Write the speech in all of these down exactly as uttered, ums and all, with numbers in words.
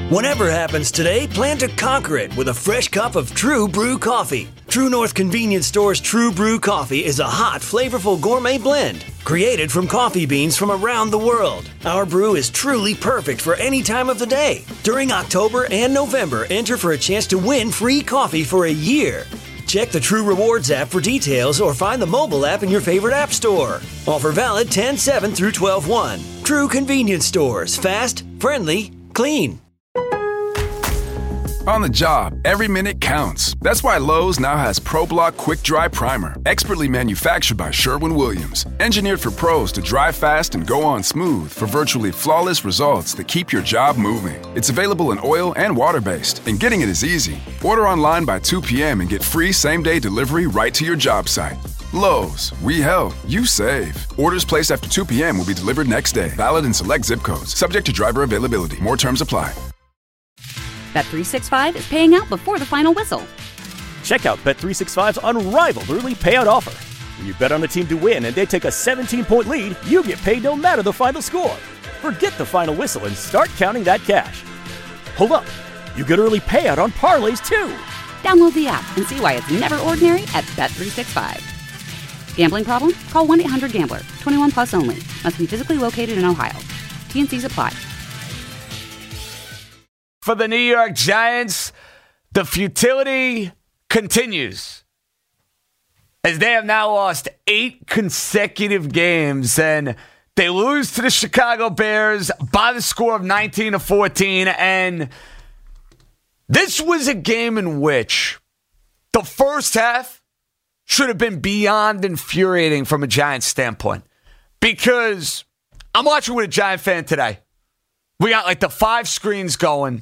Whatever happens today, plan to conquer it with a fresh cup of True Brew coffee. True North Convenience Store's True Brew coffee is a hot, flavorful gourmet blend created from coffee beans from around the world. Our brew is truly perfect for any time of the day. During October and November, enter for a chance to win free coffee for a year. Check the True Rewards app for details or find the mobile app in your favorite app store. Offer valid ten seven through twelve one. True Convenience Stores. Fast, friendly, clean. On the job, every minute counts. That's why Lowe's now has ProBlock Quick Dry Primer, expertly manufactured by Sherwin-Williams. Engineered for pros to dry fast and go on smooth for virtually flawless results that keep your job moving. It's available in oil and water-based, and getting it is easy. Order online by two p.m. and get free same-day delivery right to your job site. Lowe's, we help, you save. Orders placed after two p.m. will be delivered next day. Valid in select zip codes. Subject to driver availability. More terms apply. Bet three sixty-five is paying out before the final whistle. Check out Bet three sixty-five's unrivaled early payout offer. When you bet on a team to win and they take a seventeen-point lead, you get paid no matter the final score. Forget the final whistle and start counting that cash. Hold up. You get early payout on parlays, too. Download the app and see why it's never ordinary at Bet three sixty-five. Gambling problem? Call one eight hundred gambler. twenty-one plus only. Must be physically located in Ohio. T and Cs apply. For the New York Giants, the futility continues as they have now lost eight consecutive games, and they lose to the Chicago Bears by the score of nineteen to fourteen. And this was a game in which the first half should have been beyond infuriating from a Giants standpoint, because I'm watching with a Giant fan today. We got like the five screens going.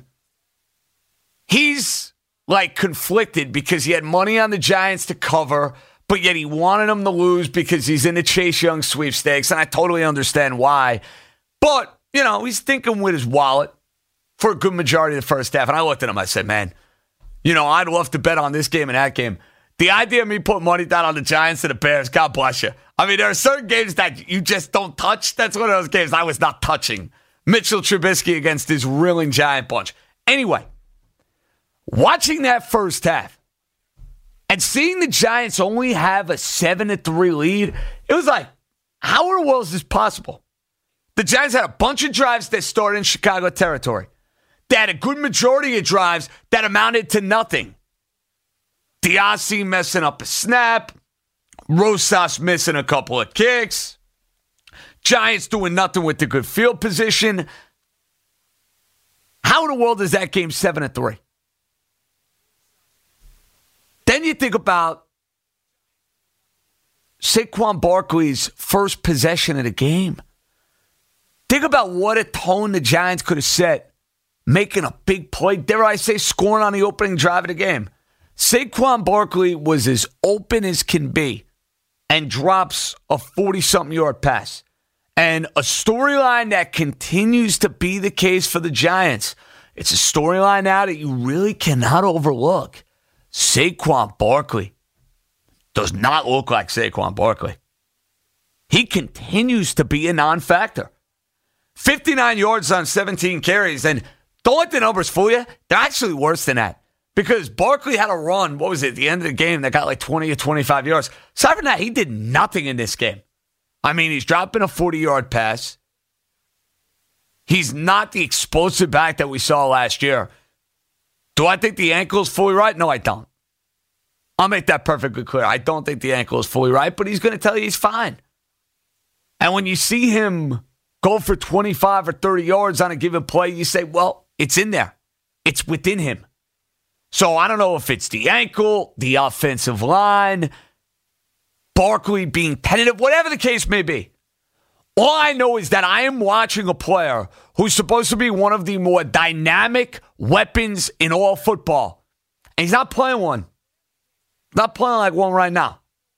He's like conflicted because he had money on the Giants to cover, but yet he wanted them to lose because he's in the Chase Young sweepstakes, and I totally understand why. But, you know, he's thinking with his wallet for a good majority of the first half. And I looked at him, I said, man, you know, I'd love to bet on this game and that game. The idea of me putting money down on the Giants and the Bears, God bless you. I mean, there are certain games that you just don't touch. That's one of those games I was not touching. Mitchell Trubisky against this reeling Giant bunch. Anyway, watching that first half and seeing the Giants only have a seven to three lead, it was like, how in the world is this possible? The Giants had a bunch of drives that started in Chicago territory. They had a good majority of drives that amounted to nothing. Diassi messing up a snap. Rosas missing a couple of kicks. Giants doing nothing with the good field position. How in the world is that game seven to three? Then you think about Saquon Barkley's first possession of the game. Think about what a tone the Giants could have set, making a big play, dare I say, scoring on the opening drive of the game. Saquon Barkley was as open as can be and drops a forty-something yard pass. And a storyline that continues to be the case for the Giants. It's a storyline now that you really cannot overlook. Saquon Barkley does not look like Saquon Barkley. He continues to be a non-factor. fifty-nine yards on seventeen carries. And don't let the numbers fool you. They're actually worse than that. Because Barkley had a run, what was it, at the end of the game that got like twenty or twenty-five yards. Aside from that, he did nothing in this game. I mean, he's dropping a forty-yard pass. He's not the explosive back that we saw last year. Do I think the ankle is fully right? No, I don't. I'll make that perfectly clear. I don't think the ankle is fully right, but he's going to tell you he's fine. And when you see him go for twenty-five or thirty yards on a given play, you say, well, it's in there. It's within him. So I don't know if it's the ankle, the offensive line, Barkley being tentative, whatever the case may be. All I know is that I am watching a player who's supposed to be one of the more dynamic weapons in all football. And he's not playing one. Not playing like one right now.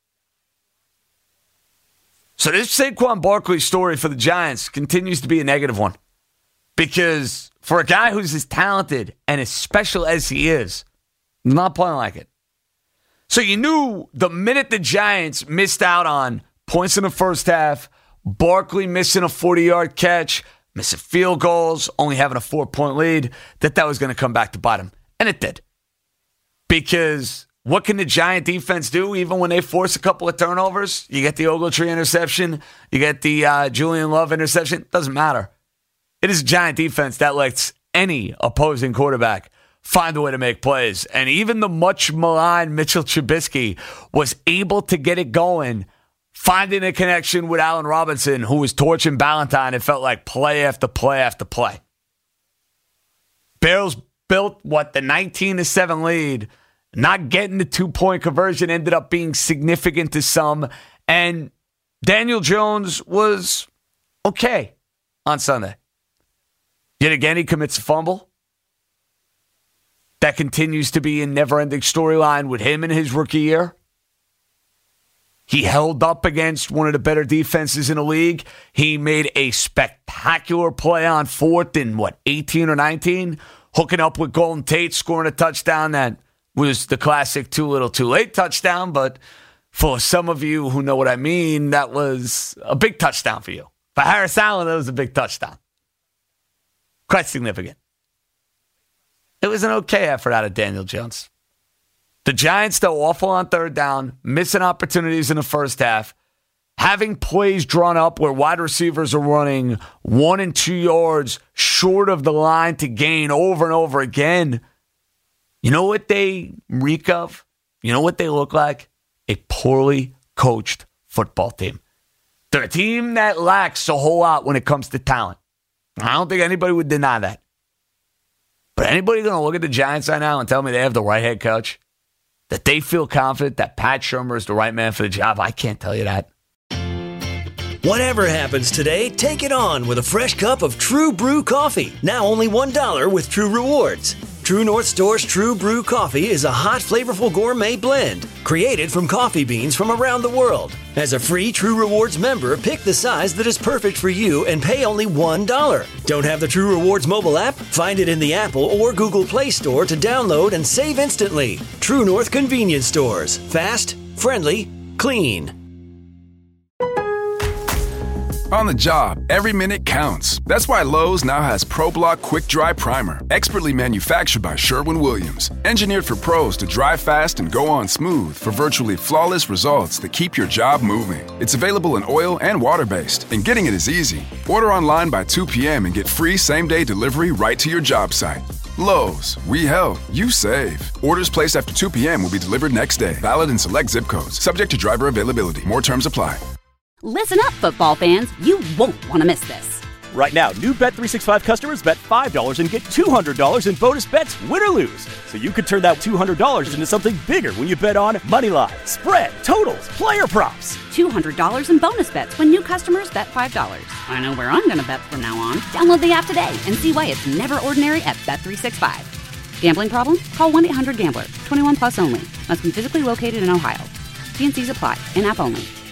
So this Saquon Barkley story for the Giants continues to be a negative one. Because for a guy who's as talented and as special as he is, he's not playing like it. So you knew the minute the Giants missed out on points in the first half, Barkley missing a forty-yard catch, missing field goals, only having a four-point lead, that that was going to come back to bite him. And it did. Because what can the Giant defense do even when they force a couple of turnovers? You get the Ogletree interception, you get the uh, Julian Love interception. Doesn't matter. It is a Giant defense that lets any opposing quarterback find a way to make plays. And even the much maligned Mitchell Trubisky was able to get it going, finding a connection with Allen Robinson, who was torching Ballantyne. It felt like play after play after play. Bills built, what, the nineteen to seven lead. Not getting the two-point conversion ended up being significant to some. And Daniel Jones was okay on Sunday. Yet again, he commits a fumble. That continues to be a never-ending storyline with him in his rookie year. He held up against one of the better defenses in the league. He made a spectacular play on fourth in, what, eighteen or nineteen? Hooking up with Golden Tate, scoring a touchdown that was the classic too little too late touchdown. But for some of you who know what I mean, that was a big touchdown for you. For Harris Allen, that was a big touchdown. Quite significant. It was an okay effort out of Daniel Jones. The Giants, though, awful on third down, missing opportunities in the first half, having plays drawn up where wide receivers are running one and two yards short of the line to gain over and over again. You know what they reek of? You know what they look like? A poorly coached football team. They're a team that lacks a whole lot when it comes to talent. I don't think anybody would deny that. But anybody going to look at the Giants right now and tell me they have the right head coach? That they feel confident that Pat Shurmur is the right man for the job? I can't tell you that. Whatever happens today, take it on with a fresh cup of True Brew coffee. Now only one dollar with True Rewards. True North Store's True Brew Coffee is a hot, flavorful gourmet blend created from coffee beans from around the world. As a free True Rewards member, pick the size that is perfect for you and pay only one dollar. Don't have the True Rewards mobile app? Find it in the Apple or Google Play Store to download and save instantly. True North Convenience Stores. Fast, friendly, clean. On the job, every minute counts. That's why Lowe's now has ProBlock Quick Dry Primer, expertly manufactured by Sherwin-Williams. Engineered for pros to dry fast and go on smooth for virtually flawless results that keep your job moving. It's available in oil and water-based, and getting it is easy. Order online by two p.m. and get free same-day delivery right to your job site. Lowe's, we help, you save. Orders placed after two p.m. will be delivered next day. Valid in select zip codes. Subject to driver availability. More terms apply. Listen up, football fans. You won't want to miss this. Right now, new Bet three sixty-five customers bet five dollars and get two hundred dollars in bonus bets, win or lose. So you could turn that two hundred dollars into something bigger when you bet on money line, spread, totals, player props. two hundred dollars in bonus bets when new customers bet five dollars. I know where I'm going to bet from now on. Download the app today and see why it's never ordinary at Bet three sixty-five. Gambling problem? Call one eight hundred gambler. twenty-one plus only. Must be physically located in Ohio. T N Cs apply. In-app only.